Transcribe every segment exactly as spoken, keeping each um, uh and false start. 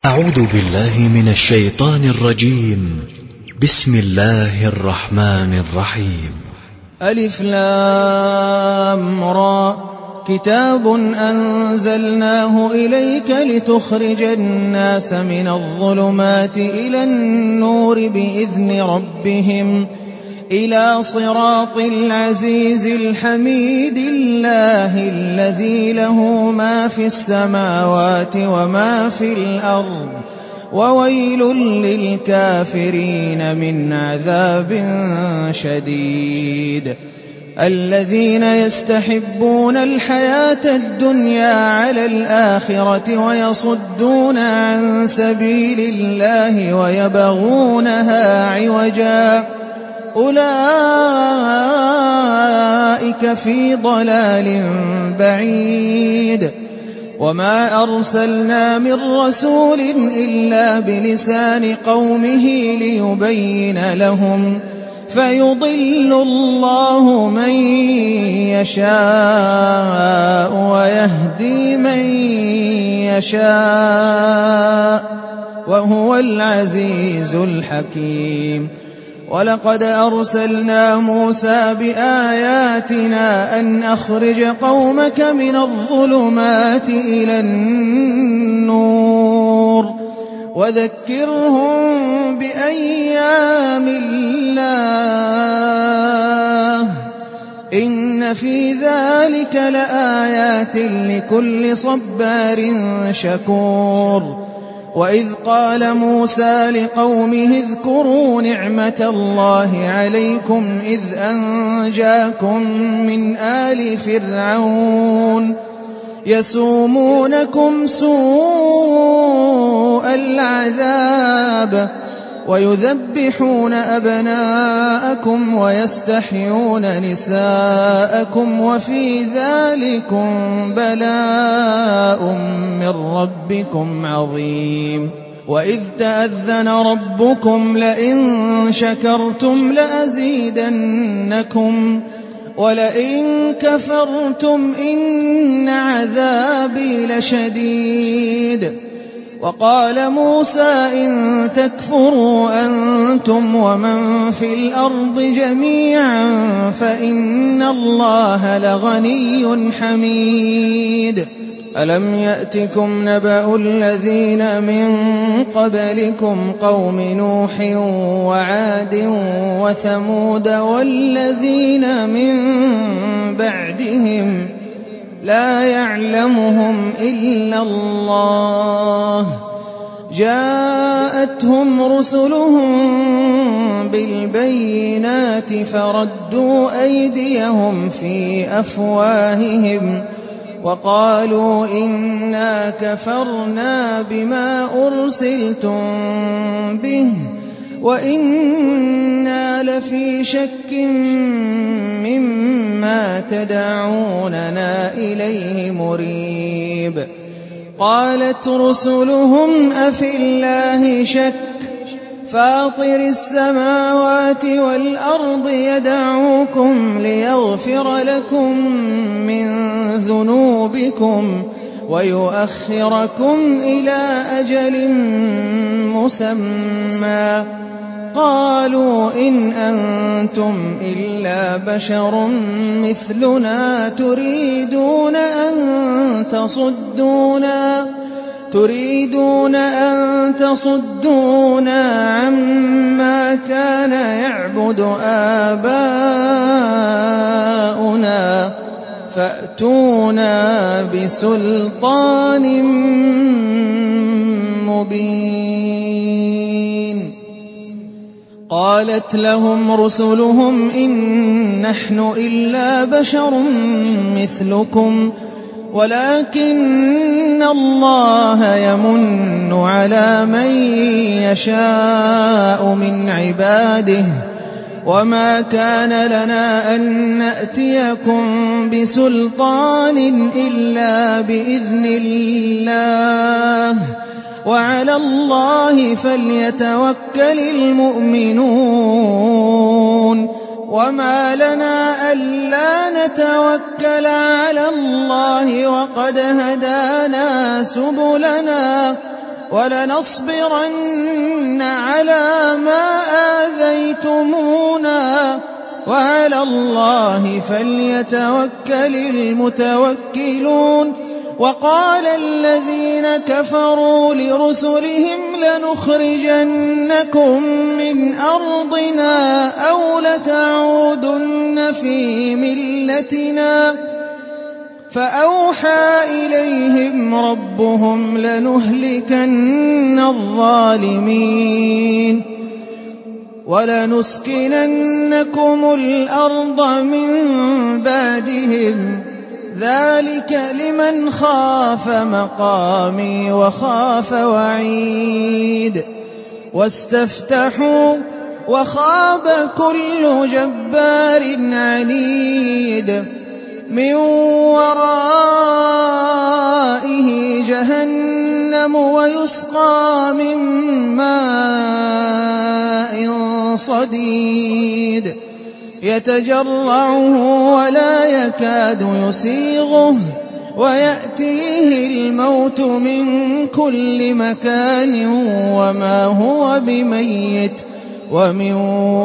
أعوذ بالله من الشيطان الرجيم. بسم الله الرحمن الرحيم. ألف لام را كتاب أنزلناه إليك لتخرج الناس من الظلمات إلى النور بإذن ربهم إلى صراط العزيز الحميد الله الذي له ما في السماوات وما في الأرض وويل للكافرين من عذاب شديد. الذين يستحبون الحياة الدنيا على الآخرة ويصدون عن سبيل الله ويبغونها عوجا أولئك في ضلال بعيد. وما أرسلنا من رسول إلا بلسان قومه ليبين لهم فيضل الله من يشاء ويهدي من يشاء وهو العزيز الحكيم. ولقد أرسلنا موسى بآياتنا أن أخرج قومك من الظلمات إلى النور وذكرهم بأيام الله إن في ذلك لآيات لكل صبار شكور. وإذ قال موسى لقومه اذكروا نعمة الله عليكم إذ أنجاكم من آل فرعون يسومونكم سوء العذاب ويذبحون أبناءكم ويستحيون نساءكم وفي ذلكم بلاء من ربكم عظيم. وإذ تأذن ربكم لئن شكرتم لأزيدنكم ولئن كفرتم إن عذابي لشديد. وقال موسى إن تكفروا أنتم ومن في الأرض جميعا فإن الله لغني حميد. ألم يأتكم نبأ الذين من قبلكم قوم نوح وعاد وثمود والذين من بعدهم لا يعلمهم إلا الله جاءتهم رسلهم بالبينات فردوا أيديهم في أفواههم وقالوا إنا كفرنا بما أرسلتم به وإنا لفي شك مما تدعوننا إليه مريب. قالت رسلهم أفي الله شك فاطر السماوات والأرض يدعوكم ليغفر لكم من ذنوبكم ويؤخركم إلى أجل مسمى. قالوا إن أنتم إلا بشر مثلنا تريدون أن تصدونا تريدون أن تصدونا عما كان يعبد آباؤنا فأتونا بسلطان مبين. قالت لهم رسلهم إن نحن إلا بشر مثلكم ولكن الله يمن على من يشاء من عباده وما كان لنا أن نأتيكم بسلطان إلا بإذن الله وعلى الله فليتوكل المؤمنون. وما لنا ألا نتوكل على الله وقد هدانا سبلنا وَلَنَصْبِرَنَّ عَلَىٰ مَا آذَيْتُمُونَا وَعَلَى اللَّهِ فَلْيَتَوَكَّلِ الْمُتَوَكِّلُونَ وَقَالَ الَّذِينَ كَفَرُوا لِرُسُلِهِمْ لَنُخْرِجَنَّكُم مِّنْ أَرْضِنَا أَوْ لَتَعُودُنَّ فِي مِلَّتِنَا فَأَوْحَىٰ إِلَيْهِمْ رَبُّهُمْ لَنُهْلِكَنَّ الظَّالِمِينَ وَلَنُسْكِنَنَّكُمُ الْأَرْضَ مِن بَعْدِهِمْ ۚ ذَٰلِكَ لِمَنْ خَافَ مَقَامِي وَخَافَ وَعِيدِ وَاسْتَفْتَحُوا وَخَابَ كُلُّ جَبَّارٍ عَنِيدٍ مِّن وَرَائِهِ جَهَنَّمُ وَيُسْقَىٰ مِن مَّاءٍ صَدِيدٍ يَتَجَرَّعُهُ وَلَا يَكَادُ يُسِيغُهُ وَيَأْتِيهِ الْمَوْتُ مِن كُلِّ مَكَانٍ وَمَا هُوَ بِمَيِّتٍ وَمِن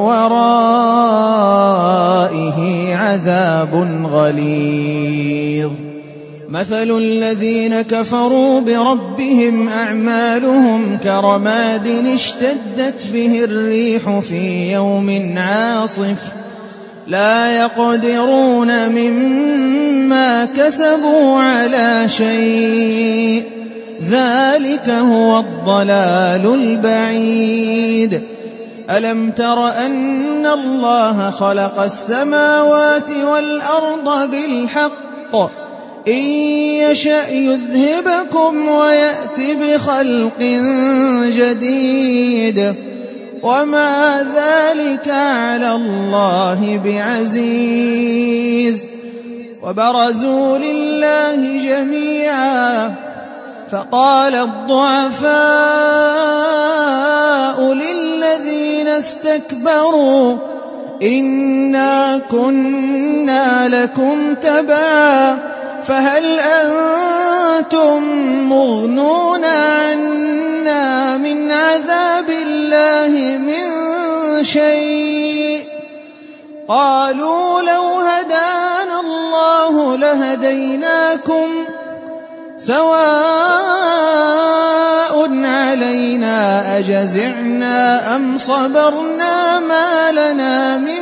وَرَائِهِ عَذَابٌ غَلِيظٌ مَثَلُ الَّذِينَ كَفَرُوا بِرَبِّهِمْ أَعْمَالُهُمْ كَرَمَادٍ اشْتَدَّتْ بِهِ الرِّيحُ فِي يَوْمٍ عَاصِفٍ لَّا يَقْدِرُونَ مِمَّا كَسَبُوا عَلَىٰ شَيْءٍ ۚ ذَٰلِكَ هُوَ الضَّلَالُ الْبَعِيدُ أَلَمْ تَرَ أَنَّ اللَّهَ خَلَقَ السَّمَاوَاتِ وَالْأَرْضَ بِالْحَقِّ ۚ إِن يَشَأْ يُذْهِبْكُمْ وَيَأْتِ بِخَلْقٍ جَدِيدٍ وَمَا ذَٰلِكَ عَلَى اللَّهِ بِعَزِيزٍ وَبَرَزُوا لِلَّهِ جَمِيعًا فَقَالَ الضُّعَفَاءُ لِلَّذِينَ اسْتَكْبَرُوا إِنَّا كُنَّا لَكُمْ تَبَعًا فَهَلْ أَنتُم مُّغْنُونَ عَنَّا مِنْ عَذَابِ اللَّهِ مِن شَيْءٍ ۚ قَالُوا لَوْ هَدَانَا اللَّهُ لَهَدَيْنَاكُمْ سَوَاءٌ عَلَيْنَا أَجَزِعْنَا أَمْ صَبَرْنَا مَا لَنَا مِن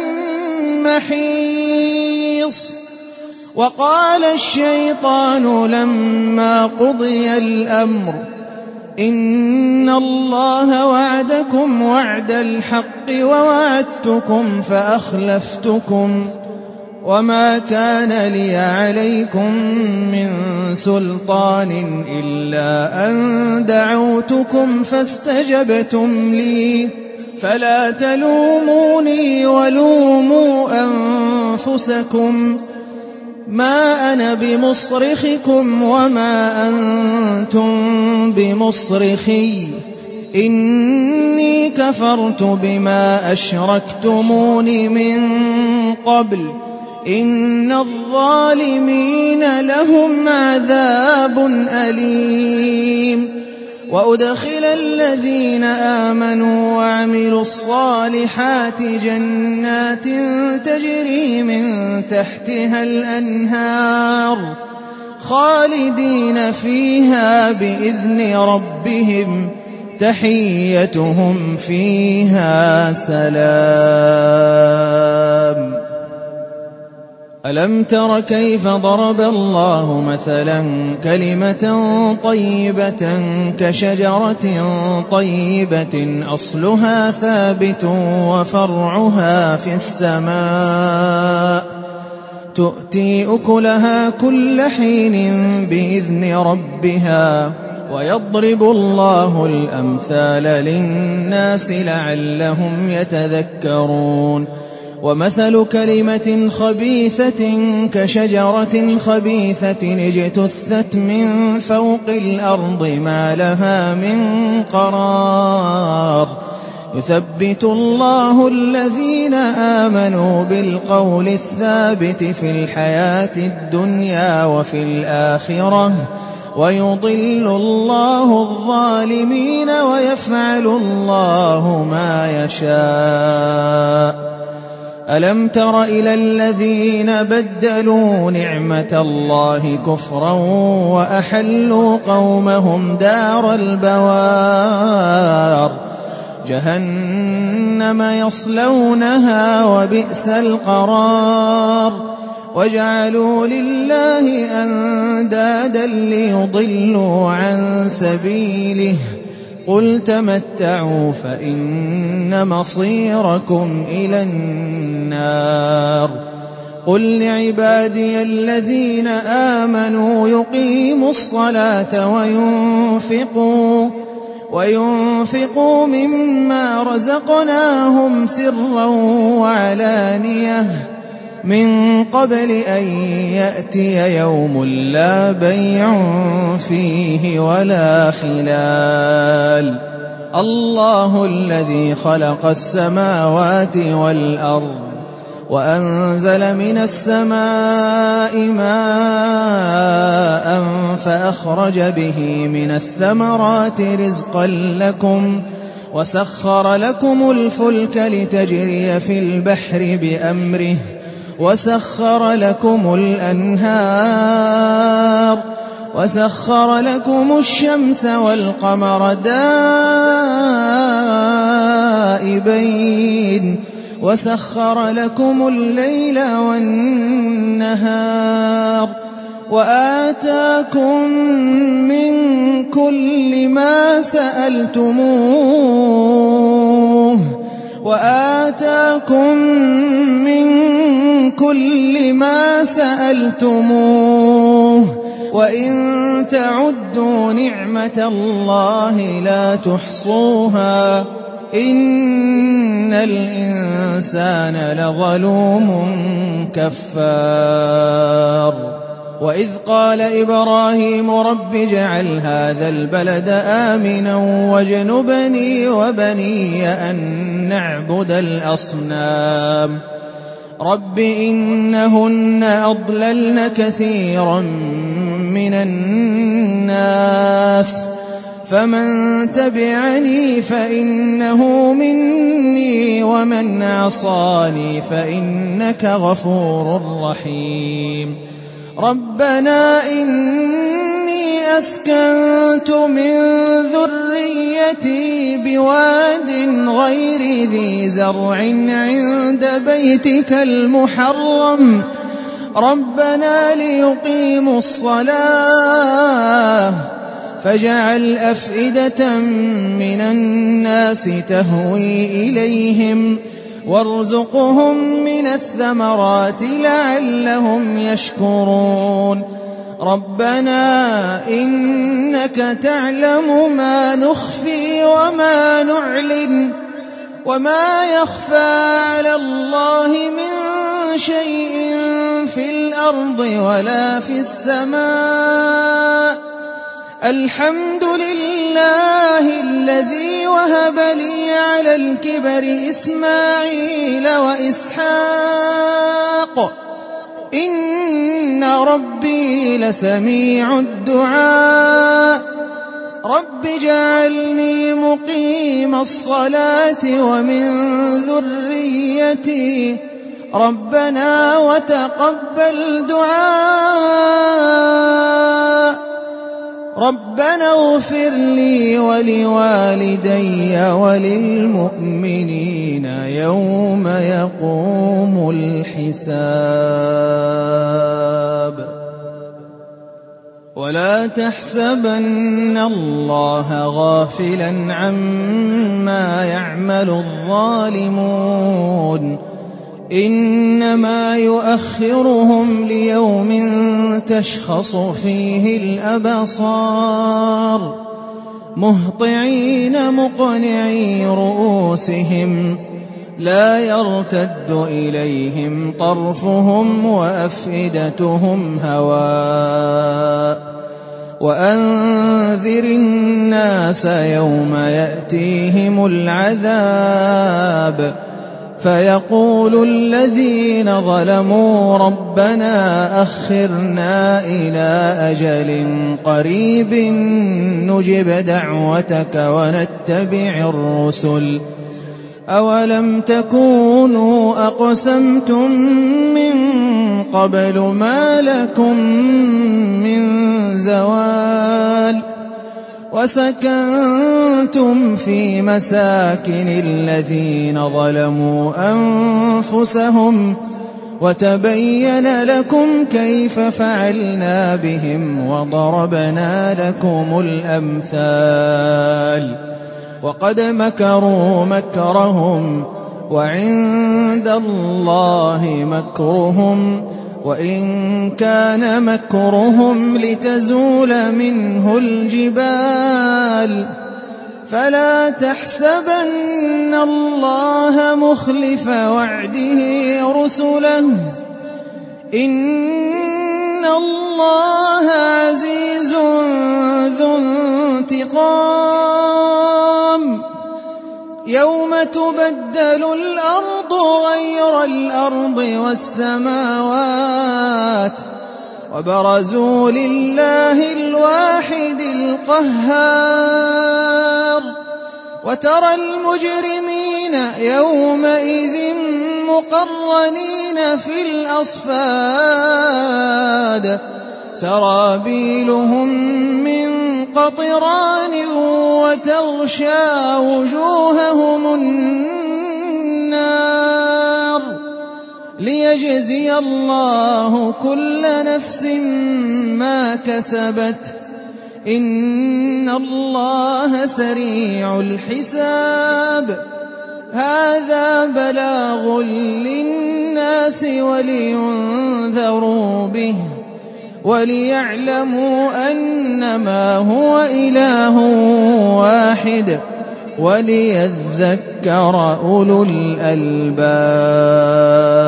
مَّحِيصٍ وَقَالَ الشَّيْطَانُ لَمَّا قُضِيَ الْأَمْرُ إِنَّ اللَّهَ وَعَدَكُمْ وَعْدَ الْحَقِّ وَوَعَدتُّكُمْ فَأَخْلَفْتُكُمْ وَمَا كَانَ لِيَ عَلَيْكُم مِّن سُلْطَانٍ إِلَّا أَن دَعَوْتُكُمْ فَاسْتَجَبْتُمْ لِي فَلَا تَلُومُونِي وَلُومُوا أَنفُسَكُم مَّا أَنَا بِمُصْرِخِكُمْ وَمَا أَنتُم بِمُصْرِخِيَّ إِنِّي كَفَرْتُ بِمَا أَشْرَكْتُمُونِ مِن قَبْلُ ۗ إِنَّ الظَّالِمِينَ لَهُمْ عَذَابٌ أَلِيمٌ وَأُدْخِلَ الَّذِينَ آمَنُوا وَعَمِلُوا الصَّالِحَاتِ جَنَّاتٍ تَجْرِي مِن تَحْتِهَا الْأَنْهَارُ خَالِدِينَ فِيهَا بِإِذْنِ رَبِّهِمْ تَحِيَّتُهُمْ فِيهَا سَلَامٌ أَلَمْ تَرَ كَيْفَ ضَرَبَ اللَّهُ مَثَلًا كَلِمَةً طَيِّبَةً كَشَجَرَةٍ طَيِّبَةٍ أَصْلُهَا ثَابِتٌ وَفَرْعُهَا فِي السَّمَاءِ تُؤْتِي أُكُلَهَا كُلَّ حِينٍ بِإِذْنِ رَبِّهَا وَيَضْرِبُ اللَّهُ الْأَمْثَالَ لِلنَّاسِ لَعَلَّهُمْ يَتَذَكَّرُونَ وَمَثَلُ كَلِمَةٍ خَبِيثَةٍ كَشَجَرَةٍ خَبِيثَةٍ اجْتُثَّتْ مِن فَوْقِ الْأَرْضِ مَا لَهَا مِن قَرَارٍ يُثَبِّتُ اللَّهُ الَّذِينَ آمَنُوا بِالْقَوْلِ الثَّابِتِ فِي الْحَيَاةِ الدُّنْيَا وَفِي الْآخِرَةِ ۖ وَيُضِلُّ اللَّهُ الظَّالِمِينَ وَيَفْعَلُ اللَّهُ مَا يَشَاءُ. أَلَمْ تَرَ إِلَى الَّذِينَ بَدَّلُوا نِعْمَةَ اللَّهِ كُفْرًا وَأَحَلُّوا قَوْمَهُمْ دَارَ الْبَوَارِ جَهَنَّمَ يَصْلَوْنَهَا وَبِئْسَ الْقَرَارُ. وَجَعَلُوا لِلَّهِ أَندَادًا لِّيُضِلُّوا عَن سَبِيلِهِ ۚ قُلْ تَمَتَّعُوا فَإِنَّ مَصِيرَكُمْ إِلَى النَّارِ. قُل لِّعِبَادِيَ الَّذِينَ آمَنُوا يُقِيمُوا الصَّلَاةَ وَيُنفِقُوا وَيُنفِقُوا مِمَّا رَزَقْنَاهُمْ سِرًّا وَعَلَانِيَةً مِّن قَبْلِ أَن يَأْتِيَ يَوْمٌ لَّا بَيْعٌ فِيهِ وَلَا خِلَالٌ. اللَّهُ الَّذِي خَلَقَ السَّمَاوَاتِ وَالْأَرْضَ وَأَنزَلَ مِنَ السَّمَاءِ مَاءً فَأَخْرَجَ بِهِ مِنَ الثَّمَرَاتِ رِزْقًا لَّكُمْ وَسَخَّرَ لَكُمُ الْفُلْكَ لِتَجْرِيَ فِي الْبَحْرِ بِأَمْرِهِ وَسَخَّرَ لَكُمُ الْأَنْهَارَ وَسَخَّرَ لَكُمُ الشَّمْسَ وَالْقَمَرَ دَائِبَيْنِ وَسَخَّرَ لَكُمُ اللَّيْلَ وَالنَّهَارَ وَآتَاكُم مِّن كُلِّ مَا سَأَلْتُمُوهُ وَآتَاكُم مِّن كُلِّ مَا سَأَلْتُمُوهُ وَإِن تَعُدُّوا نِعْمَةَ اللَّهِ لَا تُحْصُوهَا ۗ إِنَّ الْإِنسَانَ لَظَلُومٌ كَفَّارٌ. وَإِذْ قَالَ إِبْرَاهِيمُ رَبِّ اجْعَلْ هَٰذَا الْبَلَدَ آمِنًا وَاجْنُبْنِي وَبَنِيَّ أَن نَّعْبُدَ الْأَصْنَامَ. رَبِّ إِنَّهُنَّ أَضْلَلْنَ كَثِيرًا مِّنَ النَّاسِ، فَمَن تَبِعَنِي فَإِنَّهُ مِنِّي وَمَنْ عَصَانِي فَإِنَّكَ غَفُورٌ رَّحِيمٌ. رَبَّنَا إِنِّي أَسْكَنتُ مِن ذُرِّيَّتِي بِوَادٍ غَيْرِ ذِي زَرْعٍ عِندَ بَيْتِكَ الْمُحَرَّمِ رَبَّنَا لِيُقِيمُوا الصَّلَاةَ فَاجْعَلْ أَفْئِدَةً مِّنَ النَّاسِ تَهْوِي إِلَيْهِمْ وَارْزُقْهُم مِّنَ الثَّمَرَاتِ لَعَلَّهُمْ يَشْكُرُونَ. رَبَّنَا إِنَّكَ تَعْلَمُ مَا نُخْفِي وَمَا نُعْلِنُ وَمَا يَخْفَىٰ عَلَى اللَّهِ مِن شَيْءٍ فِي الْأَرْضِ وَلَا فِي السَّمَاءِ. الْحَمْدُ لِلَّهِ الَّذِي وَهَبَ لِي عَلَى الْكِبَرِ إِسْمَاعِيلَ وَإِسْحَاقَ ۚ إِنَّ رَبِّي لَسَمِيعُ الدُّعَاءِ. رَبِّ اجْعَلْنِي مُقِيمَ الصَّلَاةِ وَمِن ذُرِّيَّتِي ۚ رَبَّنَا وَتَقَبَّلْ دُعَاءِ. رَبَّنَا اغْفِرْ لِي وَلِوَالِدَيَّ وَلِلْمُؤْمِنِينَ يَوْمَ يَقُومُ الْحِسَابُ. وَلَا تَحْسَبَنَّ اللَّهَ غَافِلًا عَمَّا يَعْمَلُ الظَّالِمُونَ، إِنَّمَا يُؤَخِّرُهُمْ لِيَوْمٍ تَشْخَصُ فِيهِ الْأَبْصَارُ مُهْطِعِينَ مُقْنِعِي رُءُوسِهِمْ لَا يَرْتَدُّ إِلَيْهِمْ طَرْفُهُمْ وَأَفْئِدَتُهُمْ هَوَاءٌ. وَأَنذِرِ النَّاسَ يَوْمَ يَأْتِيهِمُ الْعَذَابُ فيقول الذين ظلموا ربنا أخرنا إلى أجل قريب نجب دعوتك ونتبع الرسل أولم تكونوا أقسمتم من قبل ما لكم من زوال وسكنتم في مساكن الذين ظلموا أنفسهم وتبين لكم كيف فعلنا بهم وضربنا لكم الأمثال وقد مكروا مكرهم وعند الله مكرهم وإن كان مكرهم لتزول منه الجبال فلا تحسبن الله مخلف وعده رسله إن الله عزيز ذو انتقام يوم تبدل الأرض غير الأرض والسماوات وبرزوا لله الواحد القهار وترى المجرمين يومئذ مقرنين في الأصفاد سرابيلهم من قطران وتغشى وجوههم النار ليجزي الله كل نفس ما كسبت إن الله سريع الحساب هذا بلاغ للناس ولينذروا به وليعلموا أنما هو إله واحد وليذكر أولو الألباب